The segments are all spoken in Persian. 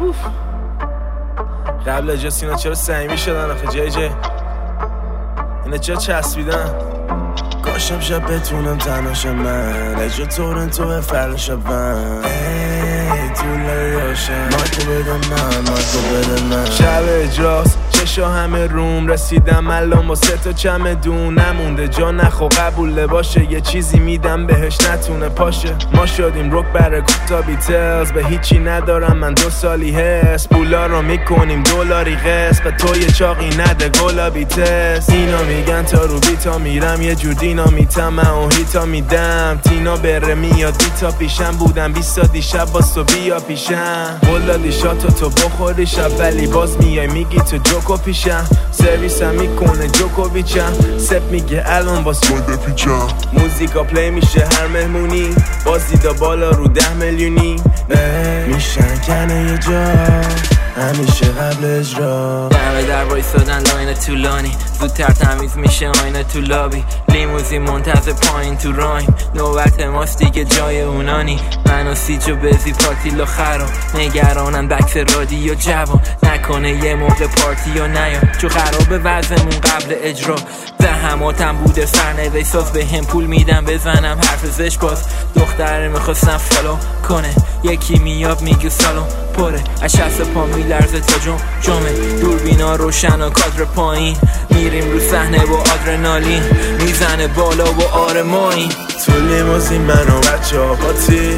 قبل اجاس اینا چرا صمیمی شدن آخه جی اینا چرا چسبیدن؟ کاشم شب بتونم تنهاشم من اجا تورنتو فردا شبم طول یاشم مایکو بده من شب اجاس چشا همه روم رسیدم الان با 3 تا چمدون نمونده جا نخوا قبوله باشه یه چیزی میدم بهش نتونه پاشه ما شدیم رک برای تا بیتلز به هیچی ندارم من 2 سالی هست پولا رو میکنیم دلاری قسط به تو یه چاقی نده گلابی تست اینا میگن تا رو بیتا میرم یه جور دینامیتم من و هیتا میدم تینا بره میاد بیتا پیشم بودم 20 تا دیشب باز تو بیا پیشم قول دیشا تو بخوری شب ولی باز میای میگی تو جوکو پیشم سرویسم میکنه جوکوویچم سپ میگه الان باز شد بپیچم موزیکا پلی میشه هر مهمونی باز دیدا بالا رو 10 میلیونی میشن کنه یه جا همیشه قبل اجرا دمه در وایسادن لاین طولانی زودتر تمیز میشه آینه تو لابی لیموزین منتظر پایین تو رایم نوبت ماست دیگه جای اونانی من و سیجو بزی پاتیلو خراب نگرانم بکس رادیو جوان نکنه یه موقع پارتی یا نیام چو خراب وضعمون قبل اجرا زحماتم بوده سرنوشت ساز به هم پول میدم بزنم حرف زش باز دختره میخواستم فالو کنه یکی میاب میگه سالون پره از 60 پا میلرزه تا جمعه دوربینا روشن و کادر پایین میریم رو صحنه با آدرنالین میزنه بالا و آرمانی تو لیموزین من و بچه ها پاتی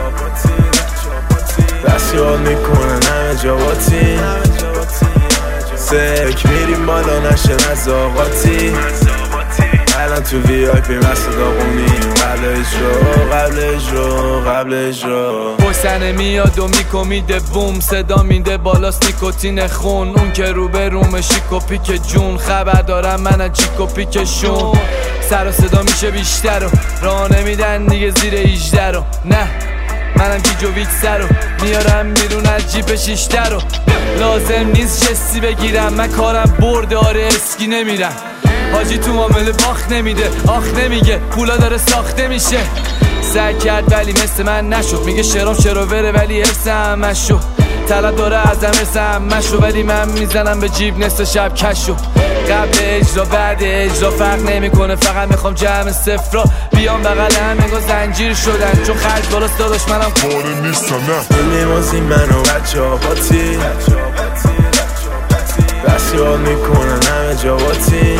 بس یاد میکنن همه جا باتی سک میریم بالا نشه نزاقاتی الان تو وی آی پی مست داغونیم قبل اجرا پشتنه میاد و میکمیده بوم صدا میده بالاست نیکوتین خون اون که رو به روم شیک و پیک جون خبر دارم من از چیک و پیکشون سر و صدا میشه بیشتر و راه نمیدن دیگه زیر 18 رو نه منم گیجوویچ سر رو میارم بیرون از جیپ 6 رو لازم نیست جستی بگیرم من کارم برداره اسکی نمیرم حاجی تو معامله باخت نمیده آخ نمیگه پولا داره ساخته میشه سعی کرد ولی مثل من نشد میگه شرام شروره ولی ارسم مشو طلب داره ازم ارسم مشو ولی من میزنم به جیب نصف شب کشو قبل اجرا بعد اجرا فرق نمیکنه فقط میخوام جمع صفرا بیام بغل همه زنجیر شدن چون خرج بالاست داداش منم پاره نیستم نه لیموزین من و بچه ها پاتی بس یاد میکنن همه جا باتی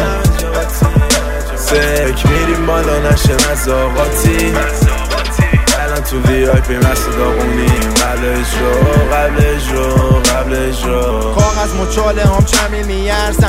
سک میریم بالا نشه نزاقاتی الان تو وی آی پی مست داغونیم قبل اجرا کاغذ مچاله هم چمی میارزم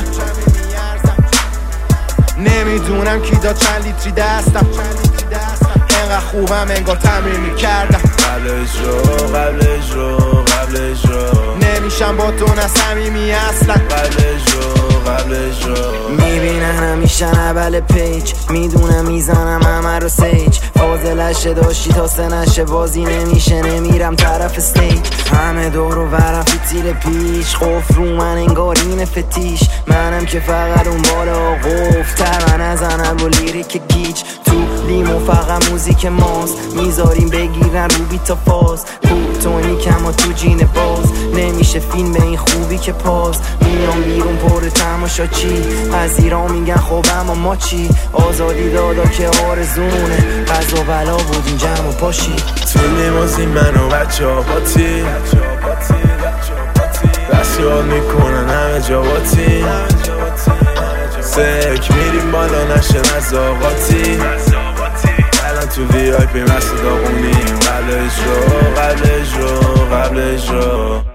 نمیدونم کی دا چند لیتری دستم انقدر خوبم انگار تمرین میکردم قبل اجرا نمیشم با تو نه صمیمی اصلا قبل اجرا میبینن همیشه اول پیج میدونم میزنم همه رو سیج فاضلشه داشتی تا سنشه بازی نمیشه نمیرم طرف استیج همه دور و برم فیتیل پیش قفل رو من انگار این فتیش منم که فقط اون بالا قفتر من ازنم با لیریک گیج تو لیمو فقط موزیک ماست میذاریم بگیرن رو بیتا فاز پوتونی کما تو جین باز نمیشه فیلم به این خوبی که پاس میام بیرون پر تماشا چی از ایران میگن خب اما ما چی آزادی دادا که آرزونه قضا بلا بودیم جمع و پاشی تو لیموزین من و بچه ها پاتی بس یاد میکنن همه جا باتی سک میریم بالا نشه نزاقاتی الان تو وی آی پی مست داغونیم قبل اجرا